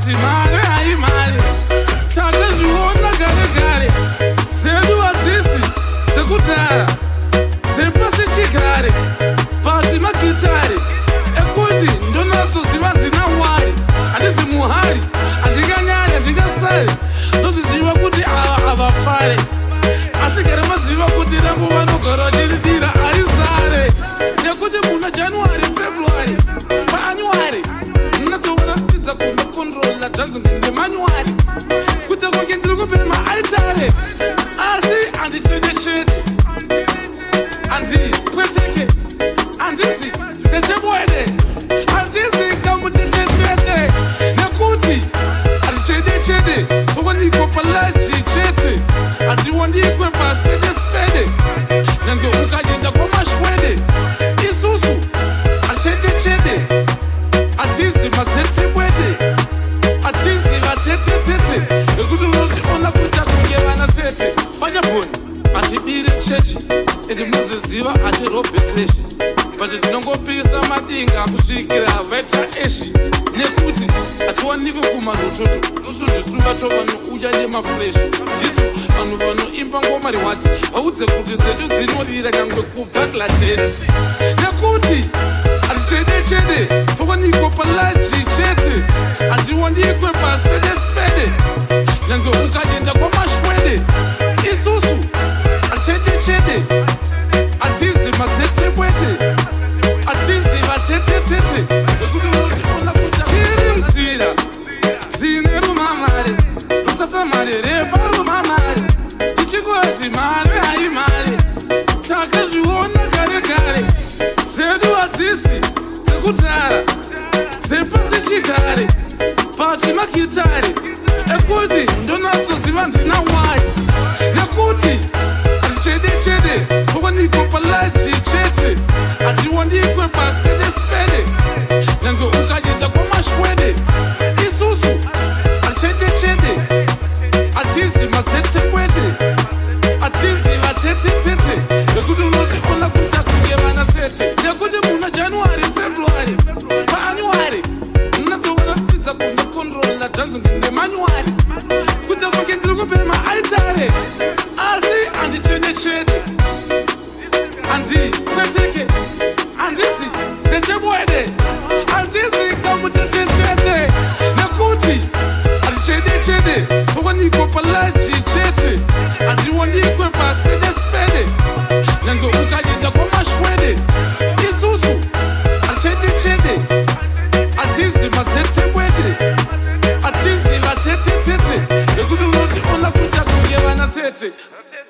tichingoti mari hai mari takazviona gare gare dzedu hadzisi dzekutara dzepasi chigare pati magitari ekuti ndonatsoziva ndina wari handisi muhari handinganyari handingasari ndoziziva kuti ava havafare asi gara maziva kuti rangu vanogara vachiridira arizare nekuti muna january february paanyuary munatsovaratidza kundokontrola dhanzingemanyuary kuti kunge ndiri kupema aitare asi handichedechede handipweteke handisi tetebwede handisi kamutetetete nekuti handichedechede tokonikwa palaji chete hatiwondikwe paspedespede nyange ukaenda kwamashwede isusu hatichedechede hatizi matsetebwede hatizi vatetetete nekuti unotiona kuita kunge vana tete fanyaboni hatibire chechi ende muziziva hati robetreshi but tinongopisa madinga kusvikira vaita eshi nekuti hatiwanikwe kumarototo tusuzvisunga tovanoudya nemafreshi dzisu vanhu vanoimba ngoma rewati vaudze kuti dzedu dzinorira nyangwe kubhaglateri nekuti hatichedechede towanikwa palaji chete hatiwondikwe paspedespede nyange ukaenda kwamashwede isusu hatichedechede hatizi matsetebwete hatizi vatetetete nekuti unotiona kuta chiri mzira dzine rumamare rusatsamare reparumamare tichingoti mari hai mari takazviona gare gare dzedu hadzisi dzekutara dzepasi chigare pati magitari ekuti ndonatsoziva ndina wai nekuti hatichedechede towanikwa palaji chete hatiwondikwe paspedespede nyange ukaenda kwamashwede isusu hatichedechede hatizi matsetebwede hatizi vatetetete nekuti unotiona kuita kunge vana tete nekuti muna january february paanyuary munatsovaratidza kundokontrola dhanzingemanyuary kuti kunge ndiri kupema aitare asi handichedechede handipweteke handisi tetebwede handisi kamutetetete nekuti hatichedechede towanikwa palaji chete hatiwondikwe paspedespede nyange ukaenda kwamashwede isusu hatichedechede hatizi matsetebwede hatizi vatetetete nekuti unotiona kuita kunge vana tete